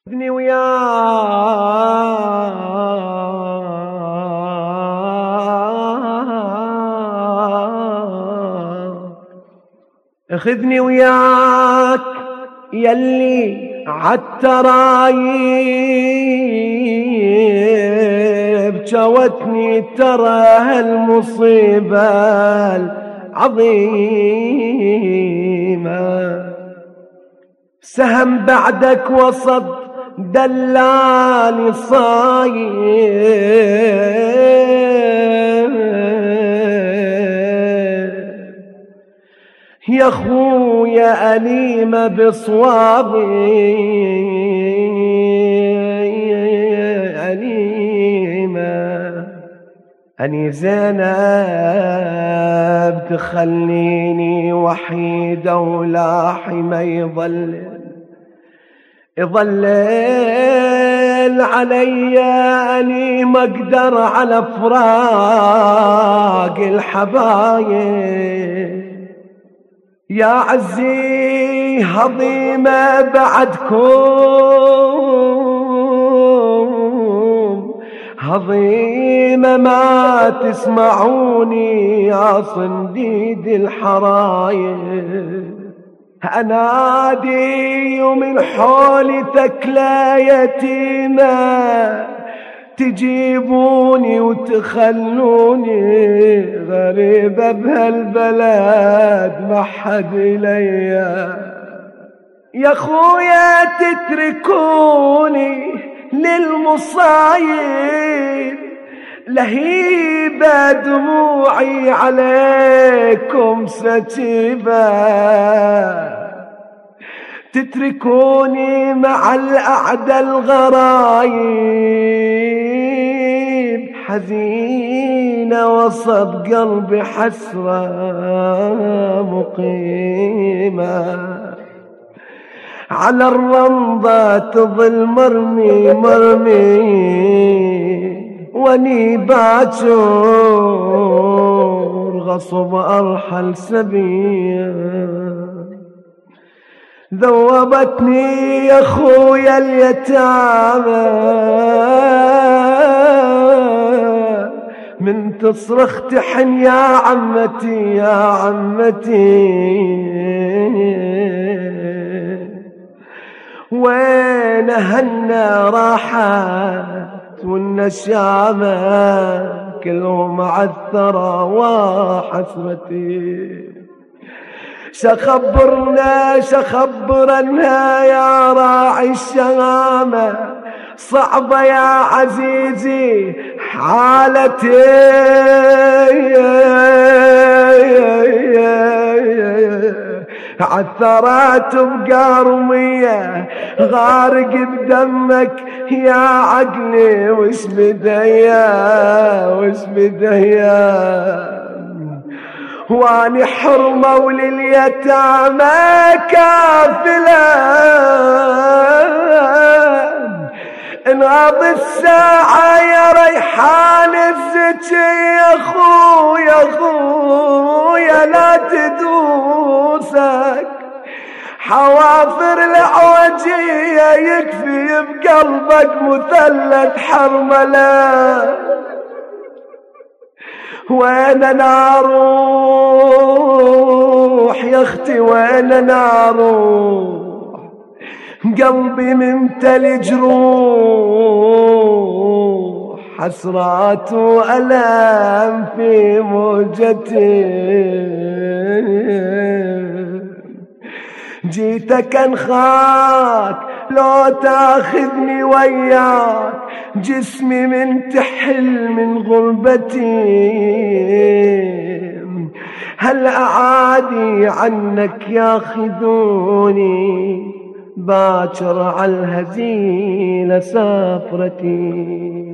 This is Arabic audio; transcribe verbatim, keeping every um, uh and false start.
خذني وياك خذني وياك يلي عالترايب جوتني ترى هالمصيبة العظيمة سهم بعدك وسط دلالي صاير يا خويا أليمة بصوابي أليمة أني زينب تخليني وحيدة ولاحي ما يظل يظلل علي أني ما أقدر على فراق الحبايب يا عزي هضيمة بعدكم هضيمة ما تسمعوني يا صنديد الحرايب أنادي ومن حولي ثكلى يتيمة تجيبوني وتخلوني غريبة بهالبلد ما حد إليا يا خويا تتركوني للمصايب لهيبة دموعي عليكم ستيبة تتركوني مع الأعدى الغرايب حزينة وسط قلبي حسرة مقيمة على الرمضة تظل مرمي مرمي واني باجور غصب أرحل سبيل ذوبتني يا خويا اليتامى من تصرخ تحن يا عمتي يا عمتي وين هنا راحت والنشامة كلهم عالثرى وحسرتي شخبرنا شخبرنا يا راعي الشهامة صعبة يا عزيزي حالتي عثرات بقارمية غارق بدمك يا عقلي وش بديا وش بديا واني حرمة ولليتامى كافلة انغاض الساعة يا ريحان الزكي يا خويا خويا لا تدوسك حوافر العوجية يكفي بقلبك مثلث حرملة وين انا اروح يا اختي وين انا اروح قلبي ممتلي جروح حسرات وألم في موجتي جيتك انخاك لو تاخذني وياك جسمي من تحل من غربتي هل أعادي عنك ياخذوني باكر على الهزيل سافرتي